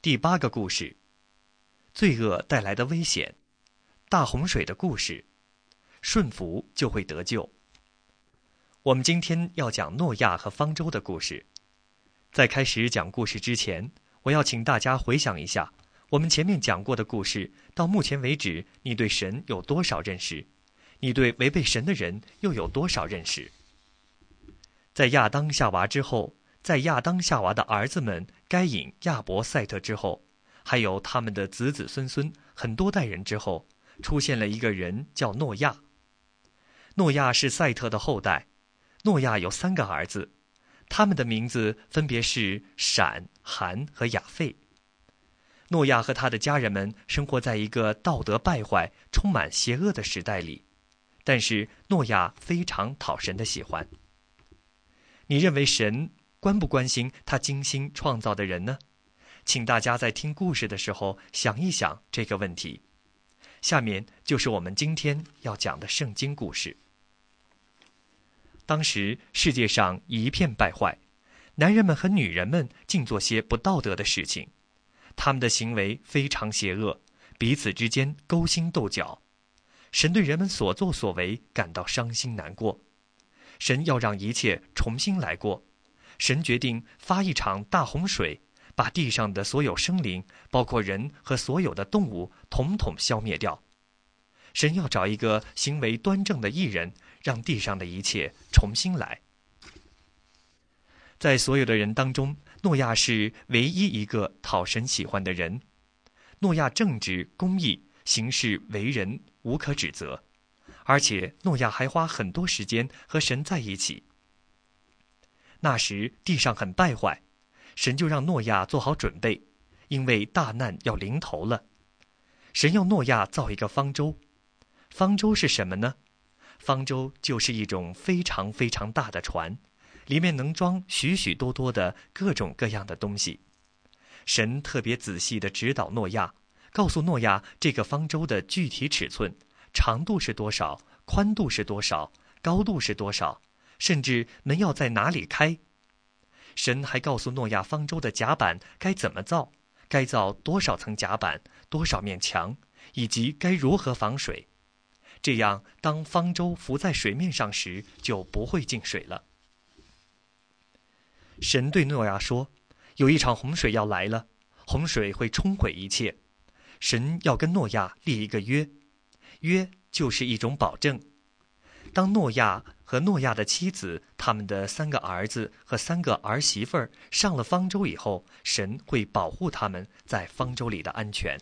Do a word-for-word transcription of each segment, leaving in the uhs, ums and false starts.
第八个故事，罪恶带来的危险，大洪水的故事，顺服就会得救。我们今天要讲诺亚和方舟的故事。在开始讲故事之前，我要请大家回想一下我们前面讲过的故事，到目前为止你对神有多少认识？你对违背神的人又有多少认识？在亚当夏娃之后，在亚当夏娃的儿子们该隐、亚伯、赛特之后，还有他们的子子孙孙很多代人之后，出现了一个人叫诺亚。诺亚是赛特的后代。诺亚有三个儿子，他们的名字分别是闪、含和雅费。诺亚和他的家人们生活在一个道德败坏、充满邪恶的时代里，但是诺亚非常讨神的喜欢。你认为神关不关心他精心创造的人呢？请大家在听故事的时候想一想这个问题。下面就是我们今天要讲的圣经故事。当时世界上一片败坏，男人们和女人们竟做些不道德的事情，他们的行为非常邪恶，彼此之间勾心斗角。神对人们所作所为感到伤心难过，神要让一切重新来过。神决定发一场大洪水，把地上的所有生灵，包括人和所有的动物，统统消灭掉。神要找一个行为端正的义人，让地上的一切重新来。在所有的人当中，诺亚是唯一一个讨神喜欢的人。诺亚正直公义，行事为人无可指责，而且诺亚还花很多时间和神在一起。那时地上很败坏，神就让诺亚做好准备，因为大难要临头了。神要诺亚造一个方舟。方舟是什么呢？方舟就是一种非常非常大的船，里面能装许许多多的各种各样的东西。神特别仔细地指导诺亚，告诉诺亚这个方舟的具体尺寸，长度是多少，宽度是多少，高度是多少，甚至门要在哪里开。神还告诉诺亚方舟的甲板该怎么造，该造多少层甲板，多少面墙，以及该如何防水。这样当方舟浮在水面上时，就不会进水了。神对诺亚说，有一场洪水要来了，洪水会冲毁一切。神要跟诺亚立一个约，约就是一种保证。当诺亚和诺亚的妻子，他们的三个儿子和三个儿媳妇儿上了方舟以后，神会保护他们在方舟里的安全。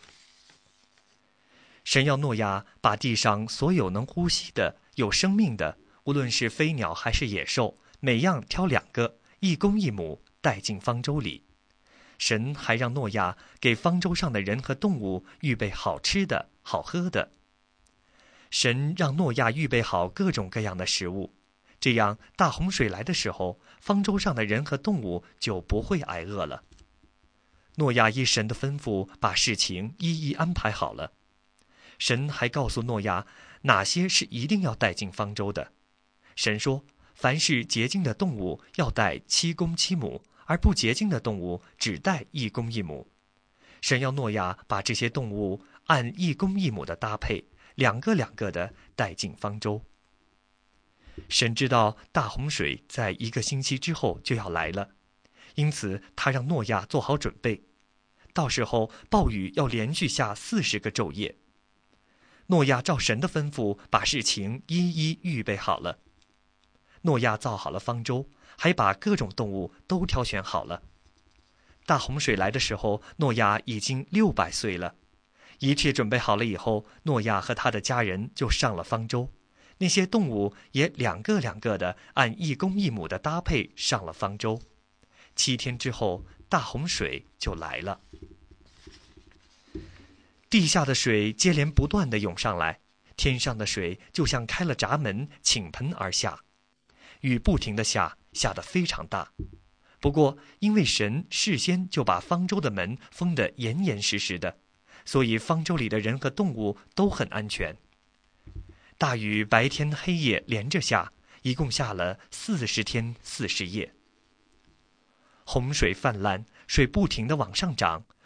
神要诺亚把地上所有能呼吸的、有生命的，无论是飞鸟还是野兽，每样挑两个，一公一母，带进方舟里。神还让诺亚给方舟上的人和动物预备好吃的、好喝的。神让诺亚预备好各种各样的食物，这样大洪水来的时候，方舟上的人和动物就不会挨饿了。诺亚依神的吩咐，把事情一一安排好了。神还告诉诺亚哪些是一定要带进方舟的。神说，凡是洁净的动物要带七公七母，而不洁净的动物只带一公一母。神要诺亚把这些动物按一公一母的搭配，两个两个的带进方舟。神知道大洪水在一个星期之后就要来了，因此他让诺亚做好准备。到时候暴雨要连续下四十个昼夜。诺亚照神的吩咐，把事情一一预备好了。诺亚造好了方舟，还把各种动物都挑选好了。大洪水来的时候，诺亚已经六百岁了。一切准备好了以后，诺亚和他的家人就上了方舟，那些动物也两个两个的按一公一母的搭配上了方舟。七天之后，大洪水就来了。地下的水接连不断地涌上来，天上的水就像开了闸门，倾盆而下。雨不停地下，下得非常大。不过因为神事先就把方舟的门封得严严实实的，所以方舟里的人和动物都很安全。大雨白天黑夜连着下，一共下了四十天四十夜。洪水泛滥，水不停地往上涨，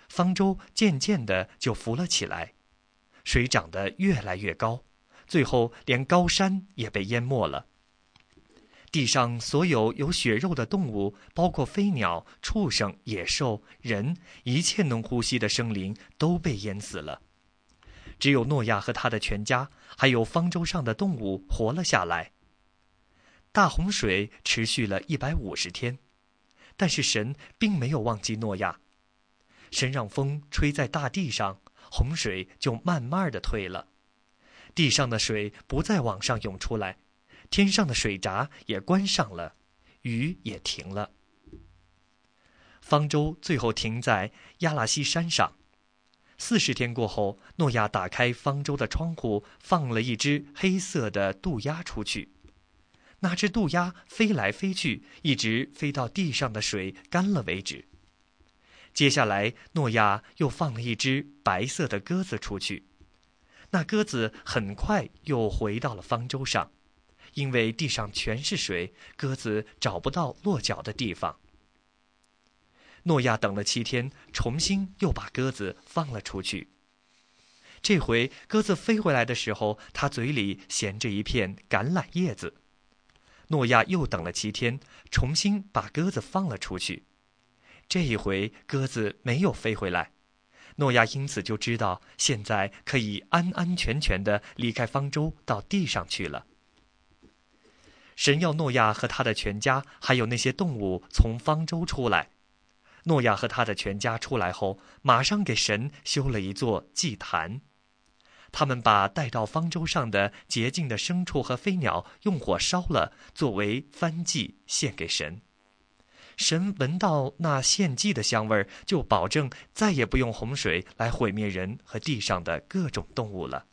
方舟渐渐地就浮了起来，水涨得越来越高，最后连高山也被淹没了。地上所有有血肉的动物，包括飞鸟、畜生、野兽、人，一切能呼吸的生灵都被淹死了。只有诺亚和他的全家，还有方舟上的动物活了下来。大洪水持续了一百五十天，但是神并没有忘记诺亚。神让风吹在大地上，洪水就慢慢地退了，地上的水不再往上涌出来，天上的水闸也关上了，雨也停了。方舟最后停在亚拉西山上。四十天过后，诺亚打开方舟的窗户，放了一只黑色的渡鸦出去。那只渡鸦飞来飞去，一直飞到地上的水干了为止。接下来，诺亚又放了一只白色的鸽子出去。那鸽子很快又回到了方舟上，因为地上全是水，鸽子找不到落脚的地方。诺亚等了七天，重新又把鸽子放了出去。这回鸽子飞回来的时候，它嘴里衔着一片橄榄叶子。诺亚又等了七天，重新把鸽子放了出去。这一回鸽子没有飞回来，诺亚因此就知道现在可以安安全全地离开方舟到地上去了。神要诺亚和他的全家还有那些动物从方舟出来。诺亚和他的全家出来后，马上给神修了一座祭坛。他们把带到方舟上的洁净的牲畜和飞鸟用火烧了，作为燔祭献给神。神闻到那献祭的香味，就保证再也不用洪水来毁灭人和地上的各种动物了。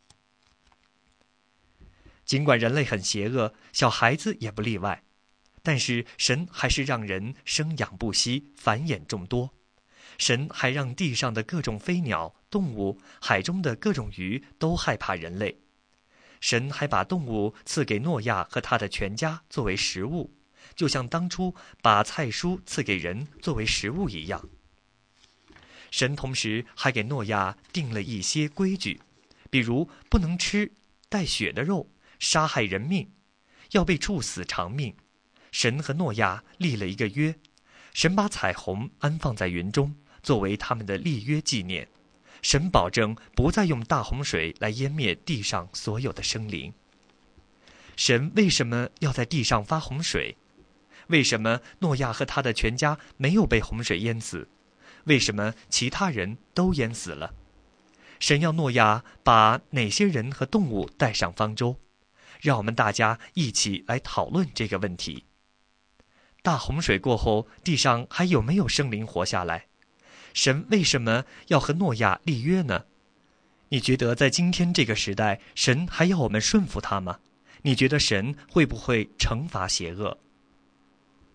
尽管人类很邪恶，小孩子也不例外，但是神还是让人生养不息，繁衍众多。神还让地上的各种飞鸟、动物，海中的各种鱼都害怕人类。神还把动物赐给诺亚和他的全家作为食物，就像当初把菜蔬赐给人作为食物一样。神同时还给诺亚定了一些规矩，比如不能吃带血的肉，杀害人命，要被处死偿命。神和诺亚立了一个约，神把彩虹安放在云中，作为他们的立约纪念。神保证不再用大洪水来淹灭地上所有的生灵。神为什么要在地上发洪水？为什么诺亚和他的全家没有被洪水淹死？为什么其他人都淹死了？神要诺亚把哪些人和动物带上方舟？让我们大家一起来讨论这个问题。大洪水过后，地上还有没有生灵活下来？神为什么要和诺亚立约呢？你觉得在今天这个时代，神还要我们顺服他吗？你觉得神会不会惩罚邪恶？